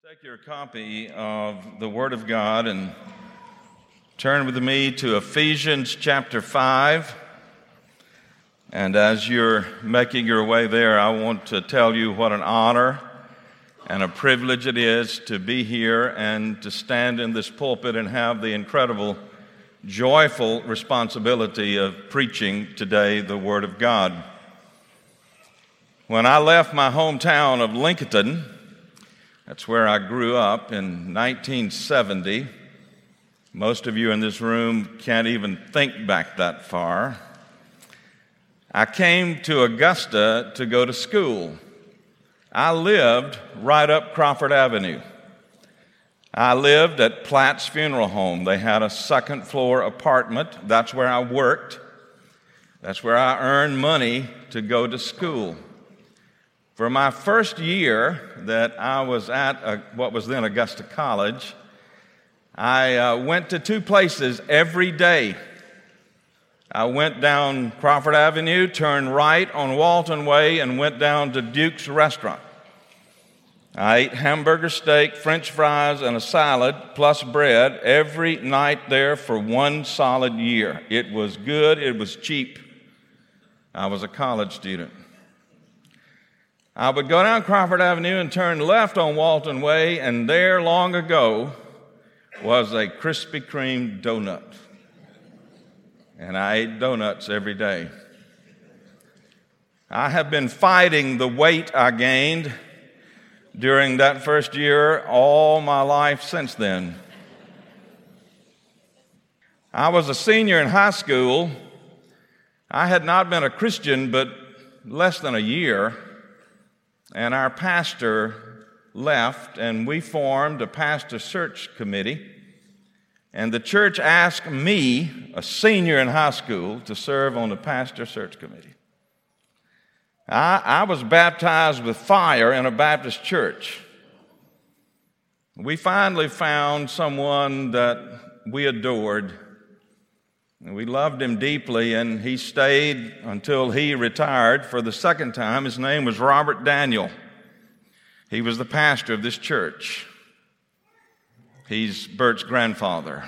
Take your copy of the Word of God and turn with me to Ephesians chapter 5. And as you're making your way there, I want to tell you what an honor and a privilege it is to be here and to stand in this pulpit and have the incredible, joyful responsibility of preaching today the Word of God. When I left my hometown of Lincoln, that's where I grew up in 1970. Most of you in this room can't even think back that far. I came to Augusta to go to school. I lived right up Crawford Avenue. I lived at Platt's Funeral Home. They had a second-floor apartment. That's where I worked. That's where I earned money to go to school. For my first year that I was at what was then Augusta College, I went to two places every day. I went down Crawford Avenue, turned right on Walton Way, and went down to Duke's Restaurant. I ate hamburger steak, French fries, and a salad, plus bread, every night there for one solid year. It was good. It was cheap. I was a college student. I would go down Crawford Avenue and turn left on Walton Way, and there long ago was a Krispy Kreme donut. And I ate donuts every day. I have been fighting the weight I gained during that first year all my life since then. I was a senior in high school. I had not been a Christian but less than a year. And our pastor left, and we formed a pastor search committee. And the church asked me, a senior in high school, to serve on the pastor search committee. I was baptized with fire in a Baptist church. We finally found someone that we adored. And we loved him deeply, and he stayed until he retired for the second time. His name was Robert Daniel. He was the pastor of this church. He's Bert's grandfather.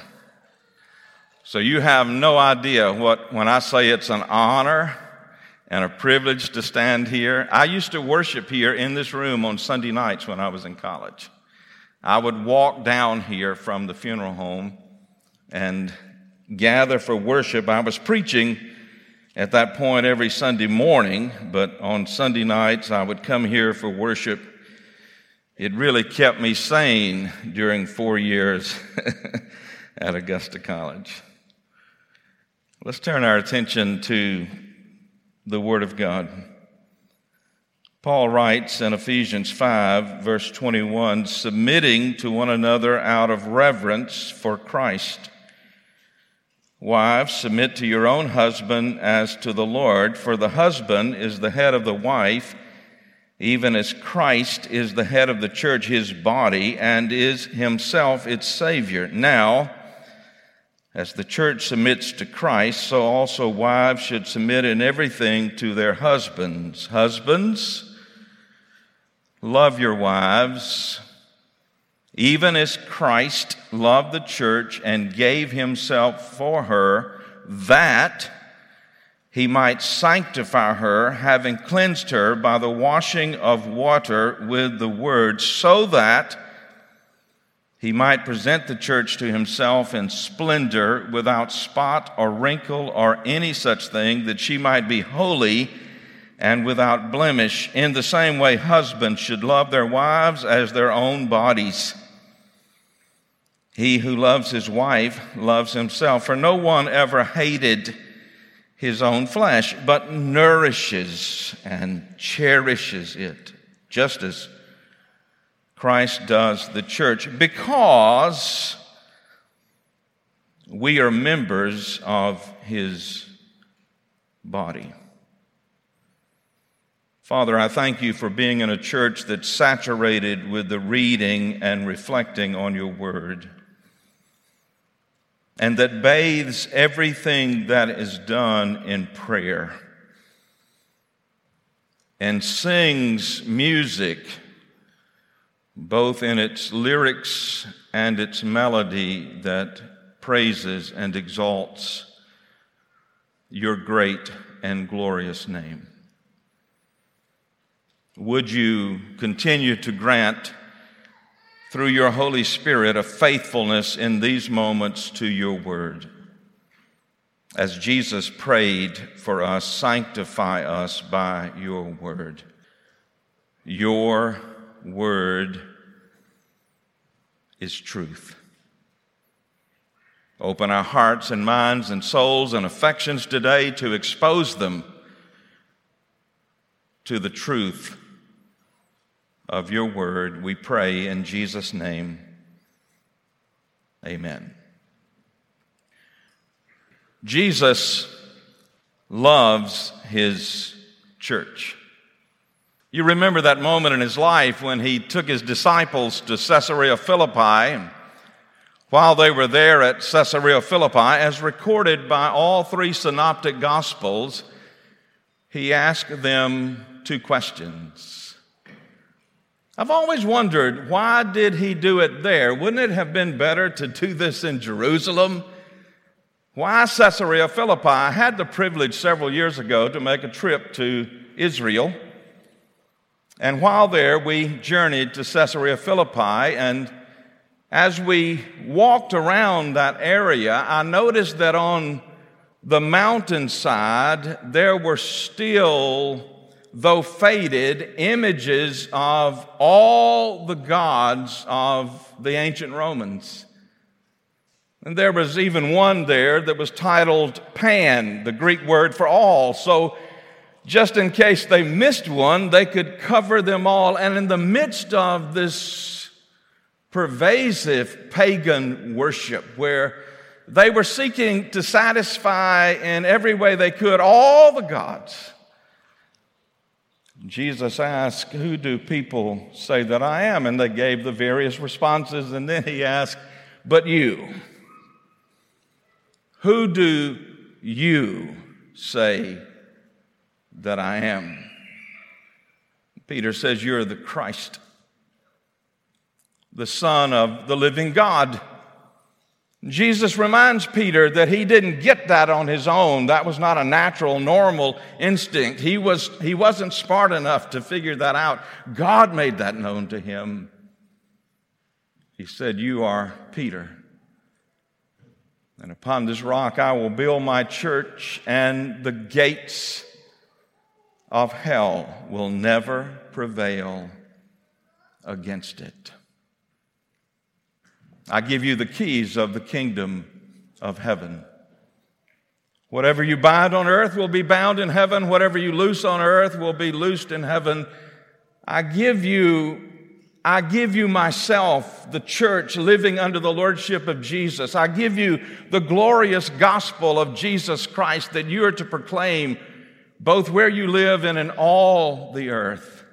So you have no idea when I say it's an honor and a privilege to stand here. I used to worship here in this room on Sunday nights when I was in college. I would walk down here from the funeral home and gather for worship. I was preaching at that point every Sunday morning, but on Sunday nights I would come here for worship. It really kept me sane during 4 years at Augusta College. Let's turn our attention to the Word of God. Paul writes in Ephesians 5, verse 21, submitting to one another out of reverence for Christ. Wives, submit to your own husband as to the Lord, for the husband is the head of the wife, even as Christ is the head of the church, his body, and is himself its Savior. Now, as the church submits to Christ, so also wives should submit in everything to their husbands. Husbands, love your wives, even as Christ loved the church and gave himself for her, that he might sanctify her, having cleansed her by the washing of water with the word, so that he might present the church to himself in splendor, without spot or wrinkle or any such thing, that she might be holy and without blemish. In the same way, husbands should love their wives as their own bodies. He who loves his wife loves himself, for no one ever hated his own flesh, but nourishes and cherishes it, just as Christ does the church, because we are members of his body. Father, I thank you for being in a church that's saturated with the reading and reflecting on your word, and that bathes everything that is done in prayer and sings music both in its lyrics and its melody that praises and exalts your great and glorious name. Would you continue to grant, through your Holy Spirit, a faithfulness in these moments to your word? As Jesus prayed for us, sanctify us by your word. Your word is truth. Open our hearts and minds and souls and affections today to expose them to the truth of your word. We pray in Jesus' name. Amen. Jesus loves his church. You remember that moment in his life when he took his disciples to Caesarea Philippi. While they were there at Caesarea Philippi, as recorded by all three synoptic gospels, he asked them two questions. I've always wondered, why did he do it there? Wouldn't it have been better to do this in Jerusalem? Why Caesarea Philippi? I had the privilege several years ago to make a trip to Israel. And while there, we journeyed to Caesarea Philippi, and as we walked around that area, I noticed that on the mountainside, there were still, though faded, images of all the gods of the ancient Romans. And there was even one there that was titled Pan, the Greek word for all. So just in case they missed one, they could cover them all. And in the midst of this pervasive pagan worship, where they were seeking to satisfy in every way they could all the gods, Jesus asked, "Who do people say that I am?" And they gave the various responses. And then he asked, "But you, who do you say that I am?" Peter says, "You're the Christ, the Son of the living God." Jesus reminds Peter that he didn't get that on his own. That was not a natural, normal instinct. He wasn't smart enough to figure that out. God made that known to him. He said, "You are Peter, and upon this rock I will build my church, and the gates of hell will never prevail against it." I give you the keys of the kingdom of heaven. Whatever you bind on earth will be bound in heaven. Whatever you loose on earth will be loosed in heaven. I give you myself, the church, living under the lordship of Jesus. I give you the glorious gospel of Jesus Christ that you are to proclaim both where you live and in all the earth.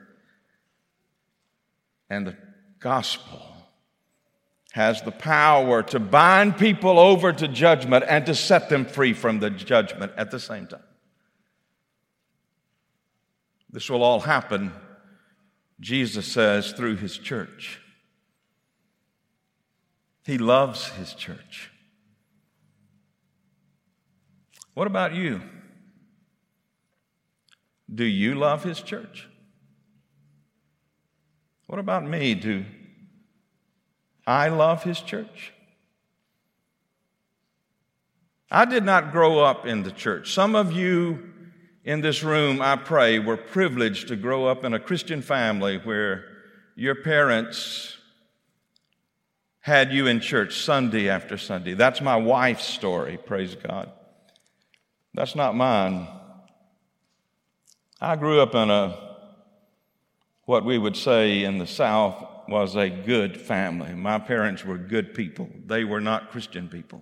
And the gospel has the power to bind people over to judgment and to set them free from the judgment at the same time. This will all happen, Jesus says, through his church. He loves his church. What about you? Do you love his church? What about me? Do I love his church? I did not grow up in the church. Some of you in this room, I pray, were privileged to grow up in a Christian family where your parents had you in church Sunday after Sunday. That's my wife's story, praise God. That's not mine. I grew up in what we would say in the South was a good family. My parents were good people. They were not Christian people.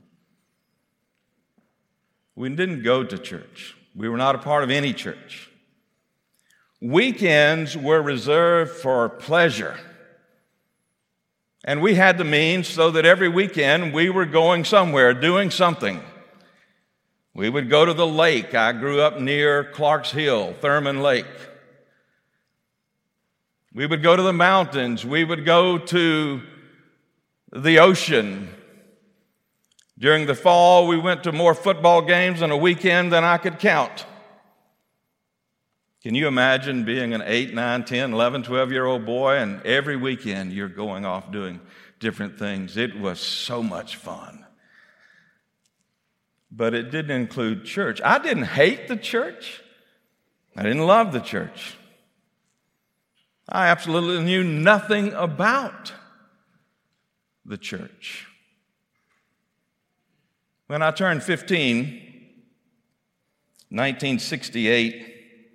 We didn't go to church. We were not a part of any church. Weekends were reserved for pleasure. And we had the means so that every weekend we were going somewhere, doing something. We would go to the lake. I grew up near Clarks Hill, Thurman Lake. We would go to the mountains. We would go to the ocean. During the fall, we went to more football games on a weekend than I could count. Can you imagine being an 8, 9, 10, 11, 12-year-old boy, and every weekend you're going off doing different things? It was so much fun. But it didn't include church. I didn't hate the church. I didn't love the church. I absolutely knew nothing about the church. When I turned 15, 1968,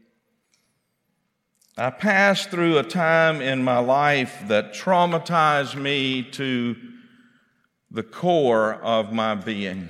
I passed through a time in my life that traumatized me to the core of my being.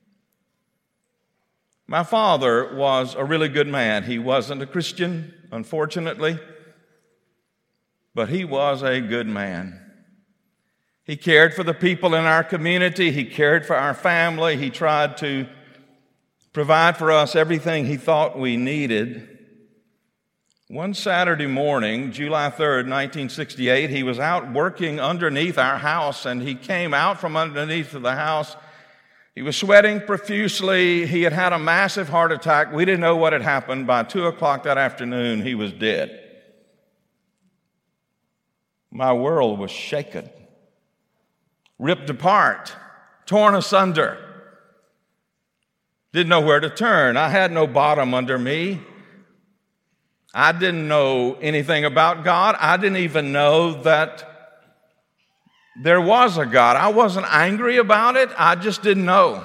My father was a really good man. He wasn't a Christian, unfortunately, but he was a good man. He cared for the people in our community. He cared for our family. He tried to provide for us everything he thought we needed. One Saturday morning, July 3rd, 1968, he was out working underneath our house, and he came out from underneath the house. He was sweating profusely. He had had a massive heart attack. We didn't know what had happened. By 2 o'clock that afternoon, he was dead. My world was shaken, ripped apart, torn asunder. Didn't know where to turn. I had no bottom under me. I didn't know anything about God. I didn't even know that there was a God. I wasn't angry about it. I just didn't know.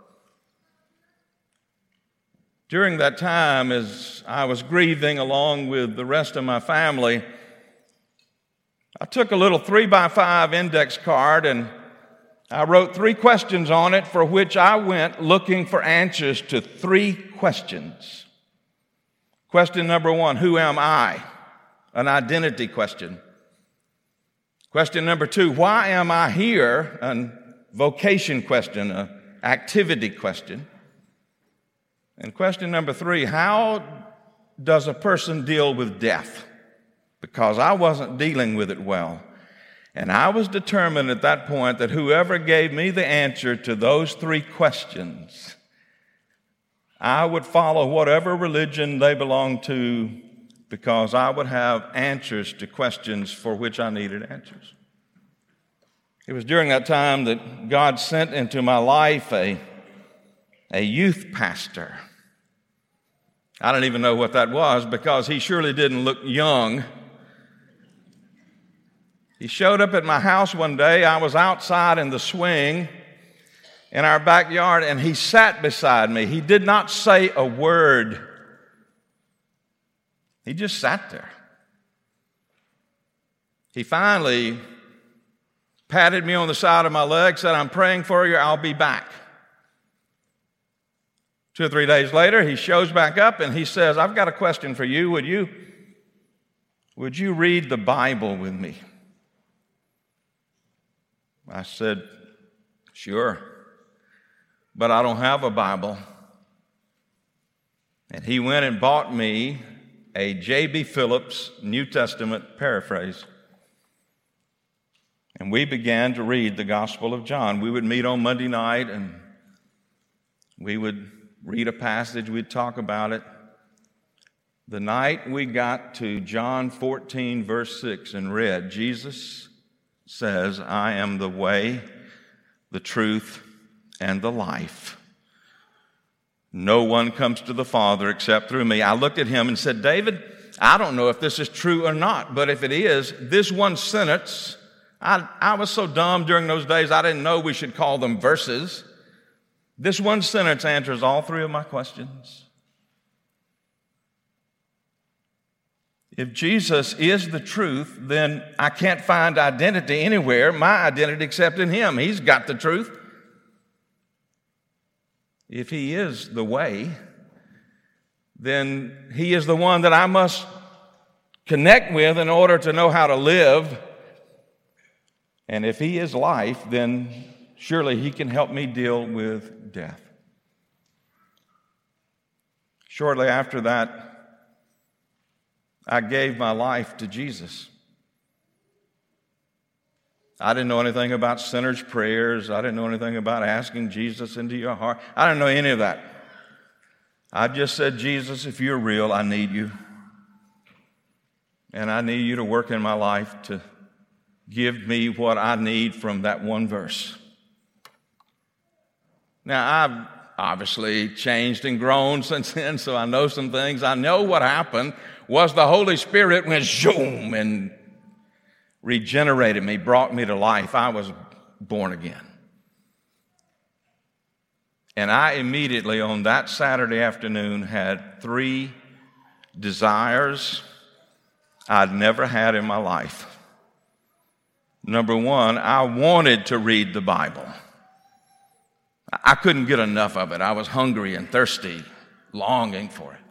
During that time, as I was grieving along with the rest of my family, I took a little 3x5 index card and I wrote 3 questions on it for which I went looking for answers to 3 questions. Question number 1, who am I? An identity question. Question number 2, why am I here? A vocation question, an activity question. And question number 3, how does a person deal with death? Because I wasn't dealing with it well. And I was determined at that point that whoever gave me the answer to those 3 questions, I would follow whatever religion they belonged to, because I would have answers to questions for which I needed answers. It was during that time that God sent into my life a youth pastor. I don't even know what that was, because he surely didn't look young. He showed up at my house one day. I was outside in the swing in our backyard, and he sat beside me. He did not say a word. He just sat there. He finally patted me on the side of my leg, said, "I'm praying for you, I'll be back." 2 or 3 days later, he shows back up and he says, "I've got a question for you. Would you read the Bible with me?" I said, "Sure, but I don't have a Bible." And he went and bought me a J.B. Phillips New Testament paraphrase. And we began to read the Gospel of John. We would meet on Monday night and we would read a passage, we'd talk about it. The night we got to John 14, verse 6 and read, Jesus says, "I am the way, the truth, and the life. No one comes to the Father except through me." I looked at him and said, "David, I don't know if this is true or not, but if it is, this one sentence," I was so dumb during those days, I didn't know we should call them verses. This one sentence answers all 3 of my questions. If Jesus is the truth, then I can't find identity anywhere, my identity except in him. He's got the truth. If he is the way, then he is the one that I must connect with in order to know how to live. And if he is life, then surely he can help me deal with death. Shortly after that, I gave my life to Jesus. I didn't know anything about sinner's prayers. I didn't know anything about asking Jesus into your heart. I didn't know any of that. I just said, Jesus, if you're real, I need you. And I need you to work in my life to give me what I need from that one verse. Now, I've obviously changed and grown since then, so I know some things. I know what happened was the Holy Spirit went zoom and regenerated me, brought me to life. I was born again. And I immediately on that Saturday afternoon had 3 desires I'd never had in my life. Number 1, I wanted to read the Bible. I couldn't get enough of it. I was hungry and thirsty, longing for it.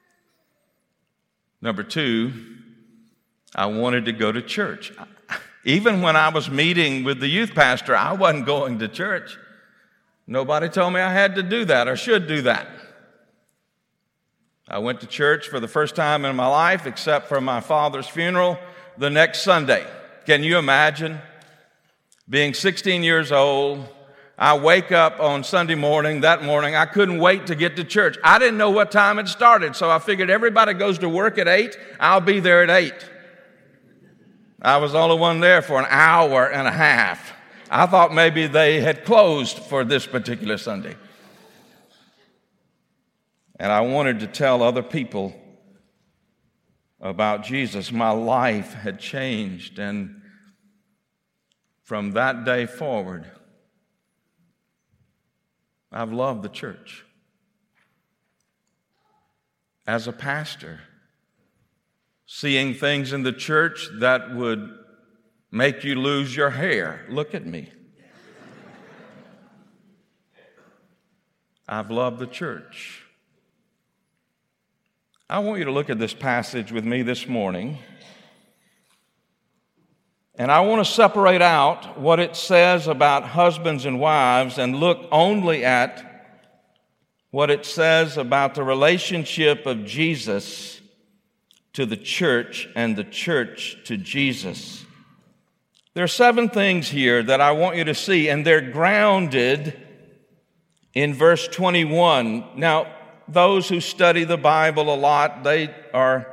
Number 2, I wanted to go to church. Even when I was meeting with the youth pastor, I wasn't going to church. Nobody told me I had to do that or should do that. I went to church for the first time in my life, except for my father's funeral the next Sunday. Can you imagine being 16 years old? I wake up on Sunday morning. That morning, I couldn't wait to get to church. I didn't know what time it started, so I figured everybody goes to work at 8. I'll be there at 8. I was the only one there for an hour and a half. I thought maybe they had closed for this particular Sunday. And I wanted to tell other people about Jesus. My life had changed, and from that day forward, I've loved the church. As a pastor, seeing things in the church that would make you lose your hair. Look at me. I've loved the church. I want you to look at this passage with me this morning. And I want to separate out what it says about husbands and wives and look only at what it says about the relationship of Jesus to the church and the church to Jesus. There are 7 things here that I want you to see, and they're grounded in verse 21. Now, those who study the Bible a lot, they are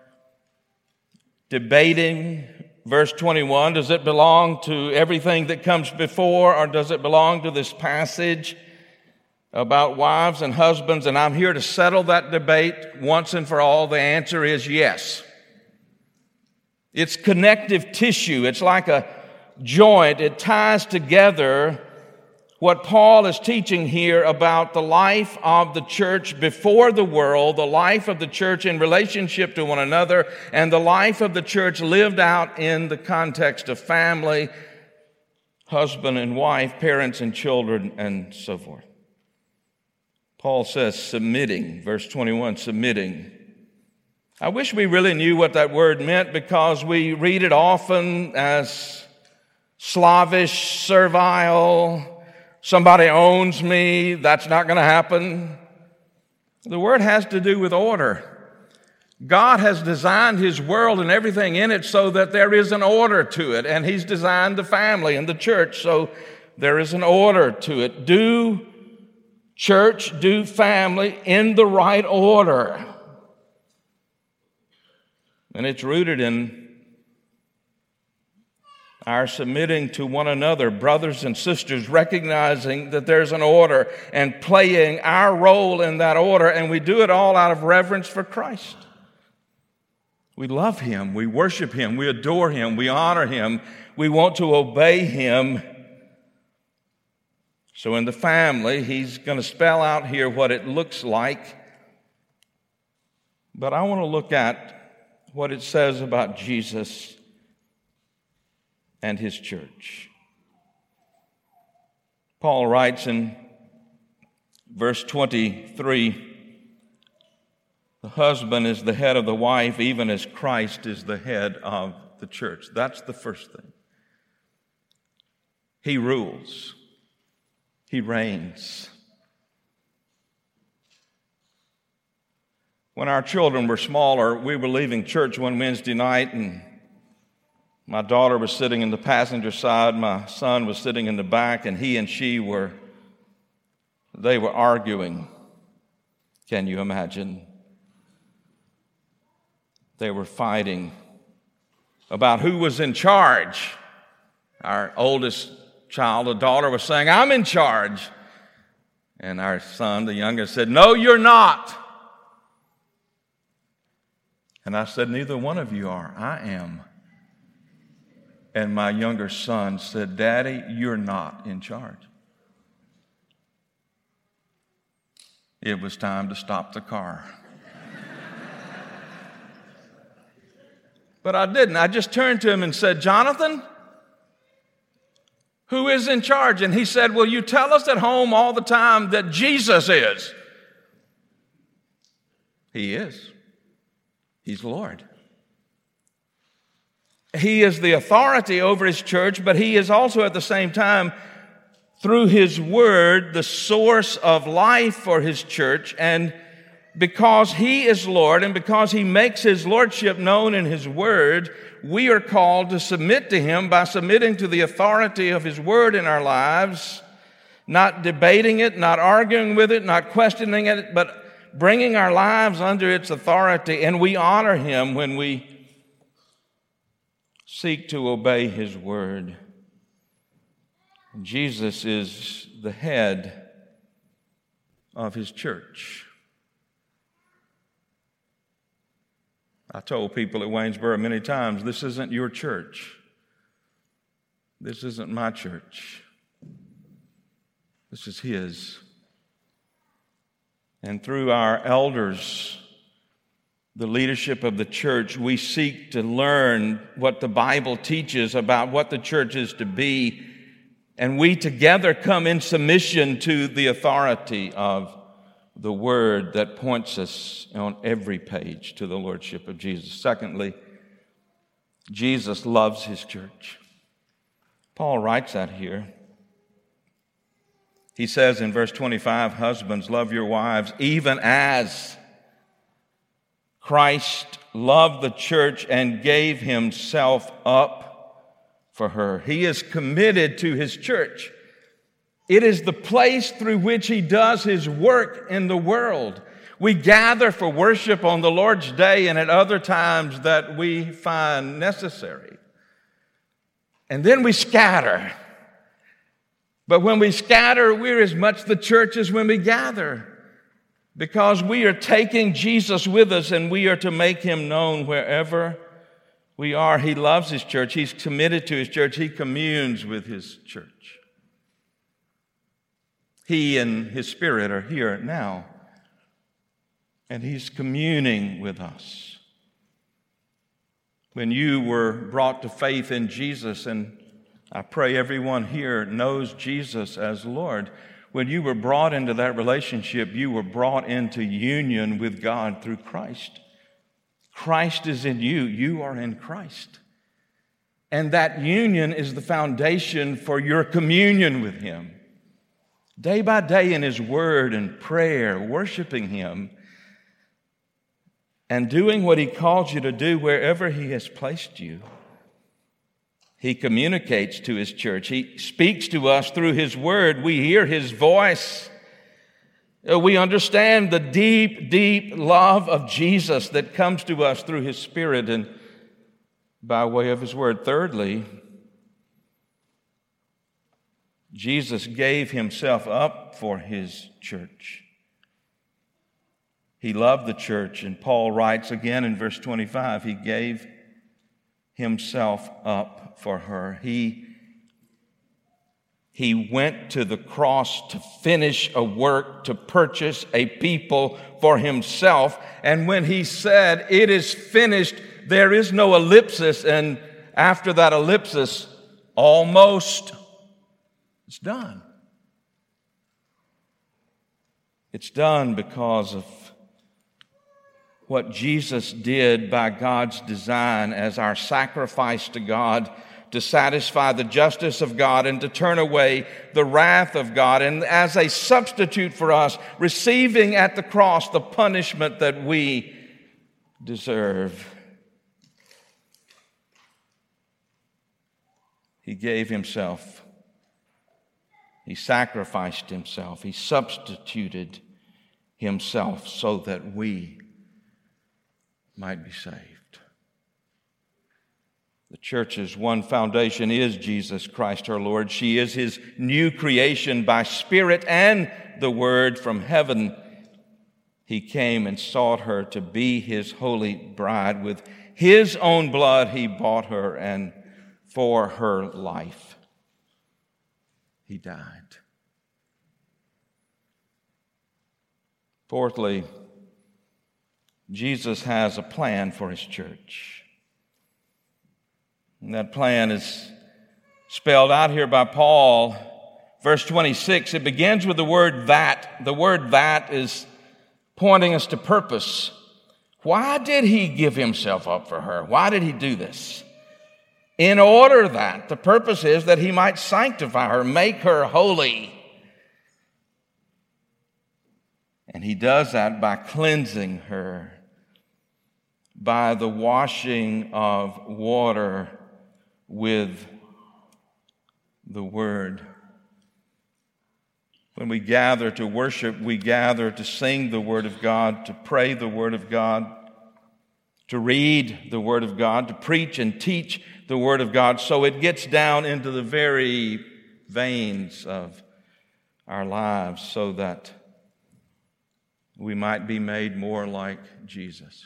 debating verse 21. Does it belong to everything that comes before, or does it belong to this passage about wives and husbands? And I'm here to settle that debate once and for all. The answer is yes. It's connective tissue. It's like a joint. It ties together what Paul is teaching here about the life of the church before the world, the life of the church in relationship to one another, and the life of the church lived out in the context of family, husband and wife, parents and children, and so forth. Paul says submitting, verse 21, submitting. I wish we really knew what that word meant, because we read it often as slavish, servile, somebody owns me, that's not going to happen. The word has to do with order. God has designed His world and everything in it so that there is an order to it, and He's designed the family and the church so there is an order to it. Do church, do family in the right order. And it's rooted in our submitting to one another, brothers and sisters, recognizing that there's an order and playing our role in that order, and we do it all out of reverence for Christ. We love Him, we worship Him, we adore Him, we honor Him, we want to obey Him. So in the family, he's going to spell out here what it looks like, but I want to look at what it says about Jesus and His church. Paul writes in verse 23, the husband is the head of the wife, even as Christ is the head of the church. That's the first thing. He rules. He reigns. When our children were smaller, we were leaving church one Wednesday night, and My daughter was sitting in the passenger side. My son was sitting in the back, and he and she were arguing. Can you imagine? They were fighting about who was in charge. Our oldest child, a daughter, was saying, "I'm in charge." And our son, the youngest, said, "No, you're not." And I said, "Neither one of you are. I am." And my younger son said, "Daddy, you're not in charge." It was time to stop the car. But I didn't. I just turned to him and said, "Jonathan, who is in charge?" And he said, "Well, you tell us at home all the time that Jesus is." He is. He's Lord. He is the authority over his church, but he is also at the same time, through his word, the source of life for his church. And because he is Lord and because he makes his lordship known in his word, we are called to submit to him by submitting to the authority of his word in our lives, not debating it, not arguing with it, not questioning it, but bringing our lives under its authority. And we honor him when we seek to obey his word. Jesus is the head of his church. I told people at Waynesboro many times, this isn't your church. This isn't my church. This is his. And through our elders, the leadership of the church, we seek to learn what the Bible teaches about what the church is to be. And we together come in submission to the authority of the word that points us on every page to the lordship of Jesus. Secondly, Jesus loves his church. Paul writes that here. He says in verse 25, "Husbands, love your wives, even as Christ loved the church and gave himself up for her." He is committed to his church. It is the place through which he does his work in the world. We gather for worship on the Lord's Day and at other times that we find necessary. And then we scatter. But when we scatter, we're as much the church as when we gather, because we are taking Jesus with us and we are to make him known wherever we are. He loves his church. He's committed to his church. He communes with his church. He and his Spirit are here now, and he's communing with us. When you were brought to faith in Jesus, and I pray everyone here knows Jesus as Lord, when you were brought into that relationship, you were brought into union with God through Christ. Christ is in you. You are in Christ. And that union is the foundation for your communion with him. Day by day in his word and prayer, worshiping him and doing what he calls you to do wherever he has placed you. He communicates to his church. He speaks to us through his word. We hear his voice. We understand the deep, deep love of Jesus that comes to us through his Spirit and by way of his word. Thirdly, Jesus gave himself up for his church. He loved the church, and Paul writes again in verse 25, he gave himself up for her. He went to the cross to finish a work, to purchase a people for himself. And when he said, "It is finished," there is no ellipsis. And after that ellipsis, almost, it's done. It's done because of what Jesus did by God's design as our sacrifice to God, to satisfy the justice of God and to turn away the wrath of God, and as a substitute for us, receiving at the cross the punishment that we deserve. He gave himself. He sacrificed himself. He substituted himself so that we might be saved. The church's one foundation is Jesus Christ our Lord. She is his new creation by Spirit and the Word from heaven. He came and sought her to be his holy bride. With his own blood he bought her, and for her life he died. Fourthly, Jesus has a plan for his church. And that plan is spelled out here by Paul. Verse 26, it begins with the word that. The word that is pointing us to purpose. Why did he give himself up for her? Why did he do this? In order that, the purpose is that he might sanctify her, make her holy. And he does that by cleansing her, by the washing of water with the Word. When we gather to worship, we gather to sing the Word of God, to pray the Word of God, to read the Word of God, to preach and teach the Word of God, so it gets down into the very veins of our lives so that we might be made more like Jesus.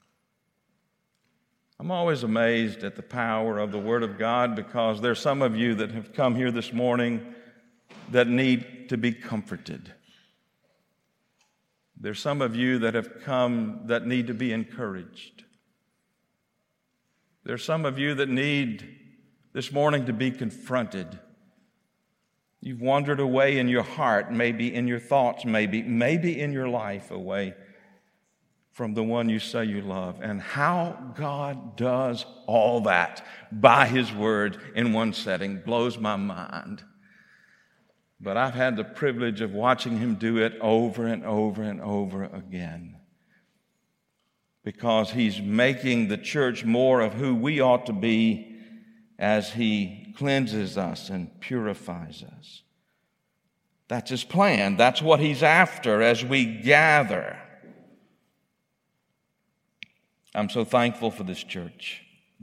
I'm always amazed at the power of the Word of God, because there's some of you that have come here this morning that need to be comforted. There's some of you that have come that need to be encouraged. There's some of you that need this morning to be confronted. You've wandered away in your heart, maybe in your thoughts, maybe in your life, away from the one you say you love. And how God does all that by his Word in one setting blows my mind. But I've had the privilege of watching him do it over and over and over again, because he's making the church more of who we ought to be as he cleanses us and purifies us. That's his plan. That's what he's after as we gather. I'm so thankful for this church.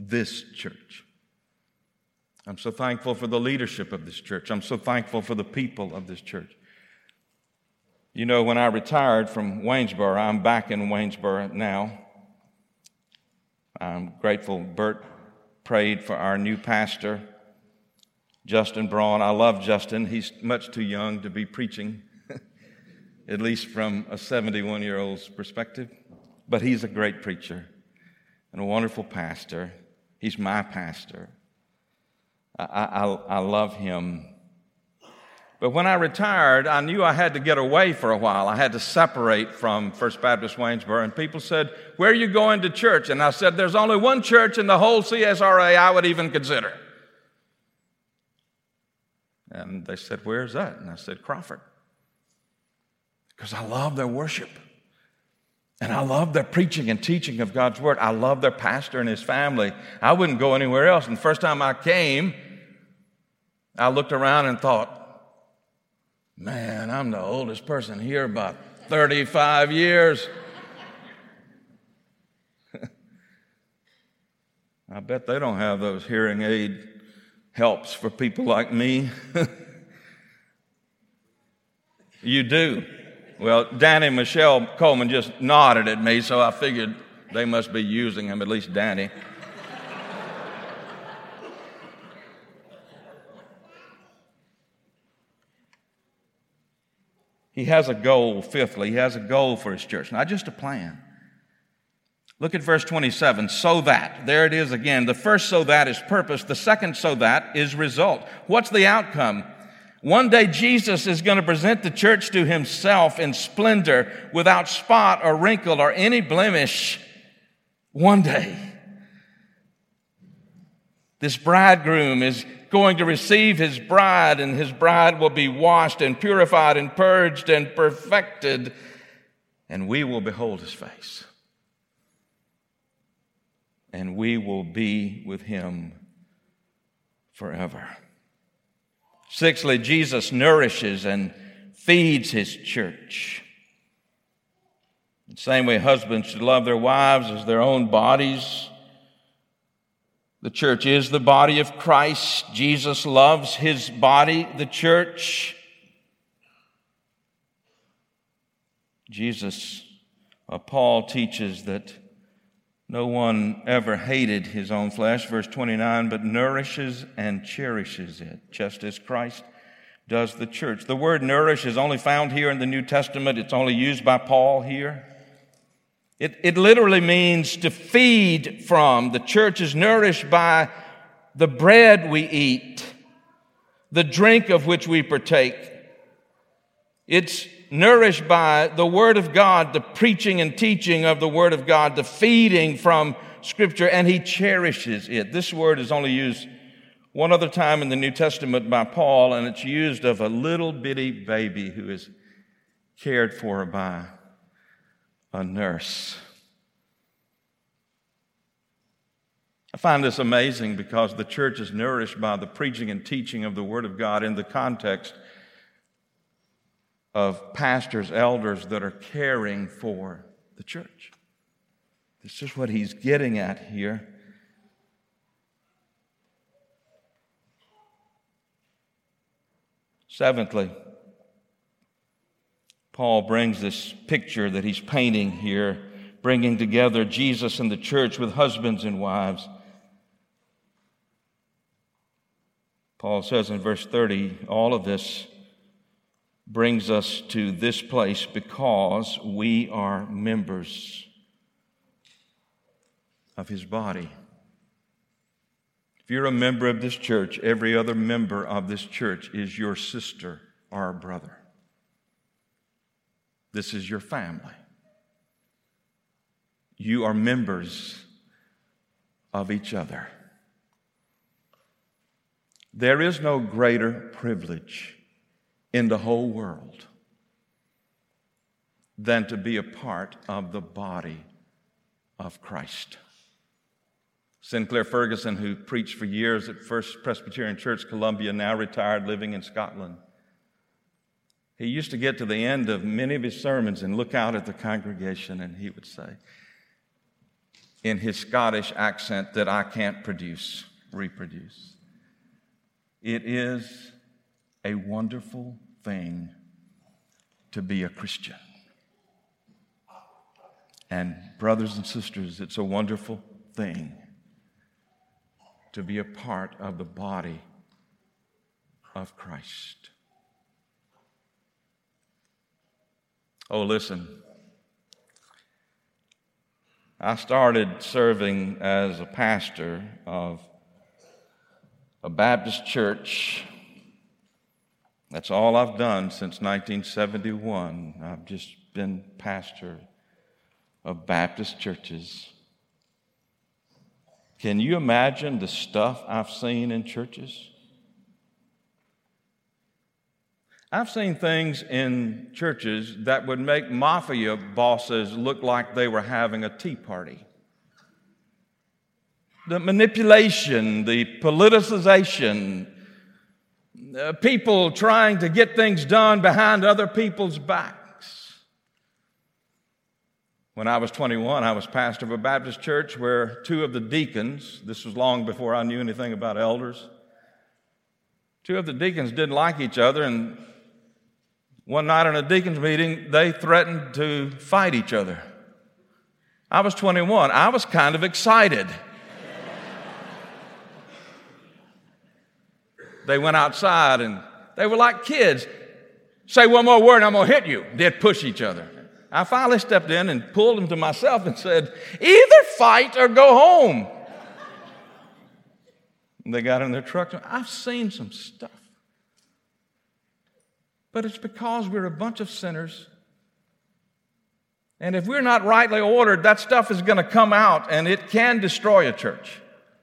I'm so thankful for the leadership of this church. I'm so thankful for the people of this church. You know, when I retired from Waynesboro, I'm back in Waynesboro now. I'm grateful Bert prayed for our new pastor, Justin Braun. I love Justin. He's much too young to be preaching, at least from a 71-year-old's perspective. But he's a great preacher and a wonderful pastor. He's my pastor. I love him. But when I retired, I knew I had to get away for a while. I had to separate from First Baptist Waynesboro. And people said, "Where are you going to church?" And I said, "There's only one church in the whole CSRA I would even consider." And they said, "Where's that?" And I said, "Crawford." Because I love their worship. And I love their preaching and teaching of God's Word. I love their pastor and his family. I wouldn't go anywhere else. And the first time I came, I looked around and thought, man, I'm the oldest person here, about 35 years. I bet they don't have those hearing aid helps for people like me. You do. Well, Danny and Michelle Coleman just nodded at me, so I figured they must be using them, at least Danny. He has a goal, fifthly. He has a goal for his church, not just a plan. Look at verse 27, so that. There it is again. The first so that is purpose. The second so that is result. What's the outcome? One day Jesus is going to present the church to himself in splendor, without spot or wrinkle or any blemish. One day. This bridegroom is going to receive his bride, and his bride will be washed and purified and purged and perfected, and we will behold his face. And we will be with him forever. Sixthly, Jesus nourishes and feeds his church. The same way husbands should love their wives as their own bodies. The church is the body of Christ. Jesus loves his body, the church. Paul teaches that no one ever hated his own flesh, verse 29, but nourishes and cherishes it, just as Christ does the church. The word nourish is only found here in the New Testament. It's only used by Paul here. It literally means to feed from. The church is nourished by the bread we eat, the drink of which we partake. It's nourished by the Word of God, the preaching and teaching of the Word of God, the feeding from Scripture, and he cherishes it. This word is only used one other time in the New Testament by Paul, and it's used of a little bitty baby who is cared for by a nurse. I find this amazing because the church is nourished by the preaching and teaching of the Word of God in the context of pastors, elders that are caring for the church. This is what he's getting at here. Seventhly, Paul brings this picture that he's painting here, bringing together Jesus and the church with husbands and wives. Paul says in verse 30, all of this brings us to this place because we are members of his body. If you're a member of this church, every other member of this church is your sister or brother. This is your family. You are members of each other. There is no greater privilege in the whole world than to be a part of the body of Christ. Sinclair Ferguson, who preached for years at First Presbyterian Church, Columbia, now retired, living in Scotland, he used to get to the end of many of his sermons and look out at the congregation, and he would say, in his Scottish accent that I can't reproduce, it is a wonderful thing to be a Christian. And brothers and sisters, it's a wonderful thing to be a part of the body of Christ. Oh, listen. I started serving as a pastor of a Baptist church. That's all I've done since 1971. I've just been pastor of Baptist churches. Can you imagine the stuff I've seen in churches? I've seen things in churches that would make mafia bosses look like they were having a tea party. The manipulation, the politicization, people trying to get things done behind other people's backs. When I was 21, I was pastor of a Baptist church where two of the deacons, this was long before I knew anything about elders, two of the deacons didn't like each other, and one night in a deacon's meeting, they threatened to fight each other. I was 21. I was kind of excited. They went outside and they were like kids. Say one more word and I'm going to hit you. They'd push each other. I finally stepped in and pulled them to myself and said, either fight or go home. And they got in their truck. I've seen some stuff. But it's because we're a bunch of sinners. And if we're not rightly ordered, that stuff is going to come out and it can destroy a church.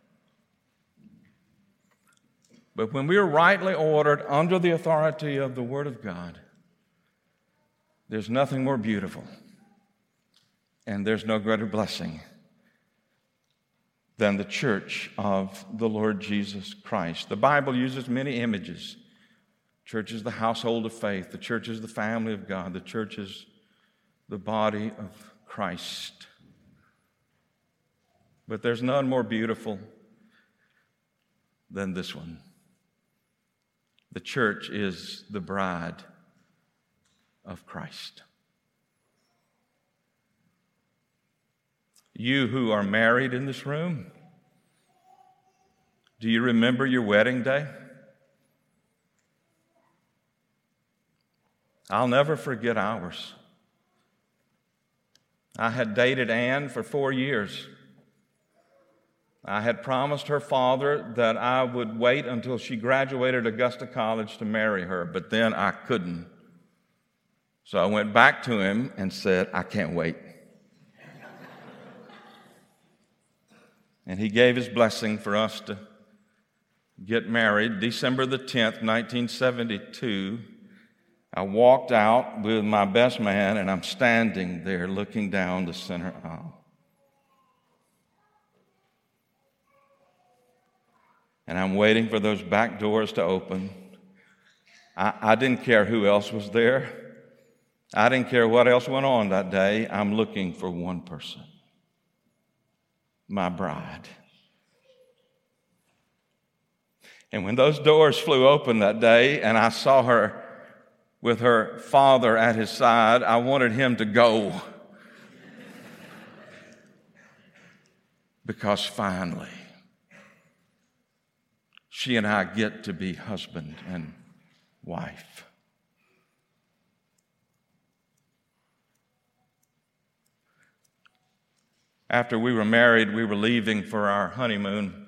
But when we're rightly ordered under the authority of the Word of God, there's nothing more beautiful and there's no greater blessing than the church of the Lord Jesus Christ. The Bible uses many images. Church is the household of faith. The church is the family of God. The church is the body of Christ. But there's none more beautiful than this one. The church is the bride of Christ. You who are married in this room, do you remember your wedding day? I'll never forget ours. I had dated Ann for 4 years. I had promised her father that I would wait until she graduated Augusta College to marry her, but then I couldn't. So I went back to him and said, I can't wait. And he gave his blessing for us to get married. December the 10th, 1972, I walked out with my best man, and I'm standing there looking down the center aisle. And I'm waiting for those back doors to open. I didn't care who else was there. I didn't care what else went on that day. I'm looking for one person. My bride. And when those doors flew open that day and I saw her with her father at his side, I wanted him to go. Because finally, she and I get to be husband and wife. After we were married, we were leaving for our honeymoon.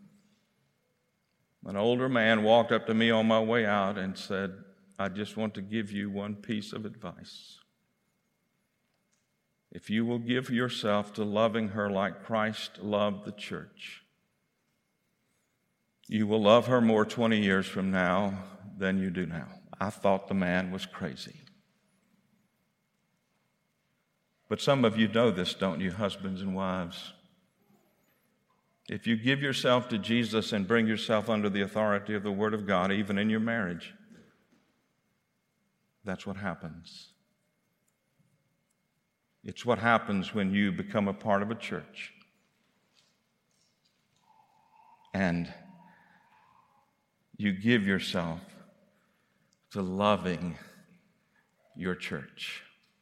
An older man walked up to me on my way out and said, I just want to give you one piece of advice. If you will give yourself to loving her like Christ loved the church, you will love her more 20 years from now than you do now. I thought the man was crazy. But some of you know this, don't you, husbands and wives? If you give yourself to Jesus and bring yourself under the authority of the Word of God, even in your marriage, that's what happens. It's what happens when you become a part of a church. And you give yourself to loving your church.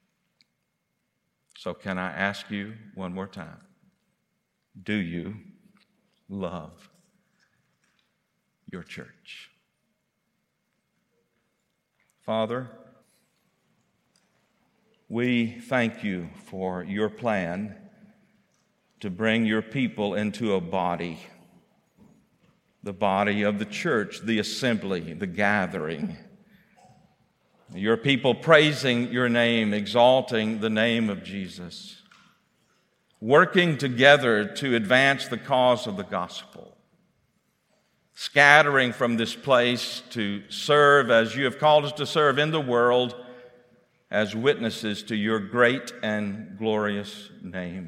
So can I ask you one more time, do you love your church? Father, we thank you for your plan to bring your people into a body, the body of the church, the assembly, the gathering. Your people praising your name, exalting the name of Jesus, working together to advance the cause of the gospel, scattering from this place to serve as you have called us to serve in the world as witnesses to your great and glorious name.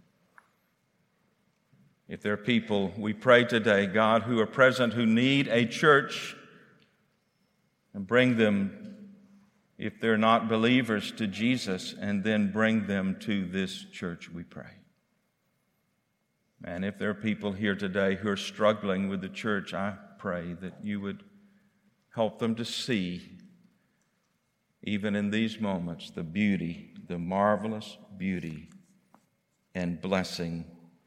If there are people, we pray today, God, who are present, who need a church, and bring them, if they're not believers, to Jesus, and then bring them to this church, we pray. And if there are people here today who are struggling with the church, I pray that you would help them to see, even in these moments, the beauty, the marvelous beauty and blessing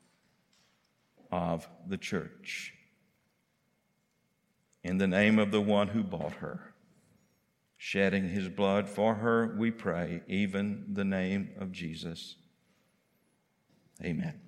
of the church. In the name of the one who bought her, shedding his blood for her, we pray, even the name of Jesus. Amen.